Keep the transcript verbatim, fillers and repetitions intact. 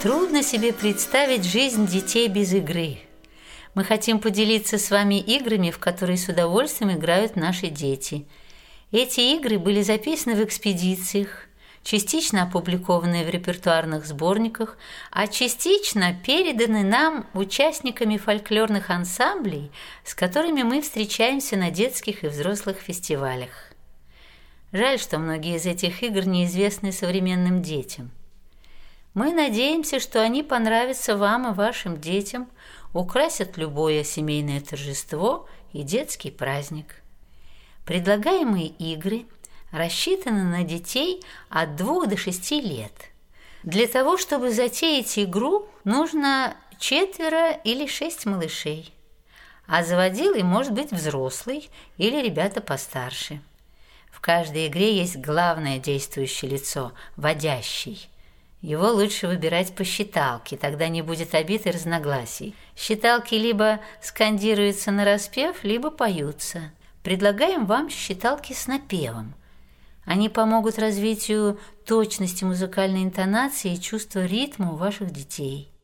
Трудно себе представить жизнь детей без игры. Мы хотим поделиться с вами играми, в которые с удовольствием играют наши дети. Эти игры были записаны в экспедициях, частично опубликованы в репертуарных сборниках, а частично переданы нам участниками фольклорных ансамблей, с которыми мы встречаемся на детских и взрослых фестивалях. Жаль, что многие из этих игр неизвестны современным детям. Мы надеемся, что они понравятся вам и вашим детям, украсят любое семейное торжество и детский праздник. Предлагаемые игры рассчитаны на детей от двух до шести лет. Для того, чтобы затеять игру, нужно четверо или шесть малышей, а заводилой может быть взрослый или ребята постарше. В каждой игре есть главное действующее лицо – водящий. Его лучше выбирать по считалке, тогда не будет обид и разногласий. Считалки либо скандируются нараспев, либо поются. Предлагаем вам считалки с напевом. Они помогут развитию точности музыкальной интонации и чувства ритма у ваших детей.